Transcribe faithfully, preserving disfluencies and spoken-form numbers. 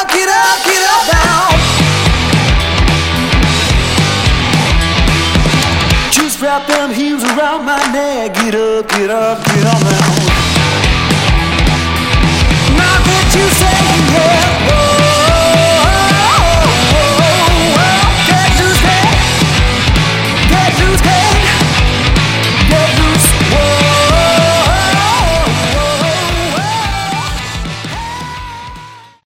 up, get up, get up now. Just wrap them heels around my neck. Get up, get up, get up now. Now that you say yeah.